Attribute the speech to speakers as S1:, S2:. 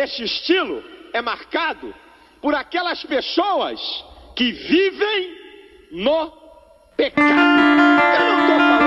S1: Este estilo é marcado por aquelas pessoas que vivem no pecado. Eu não estou falando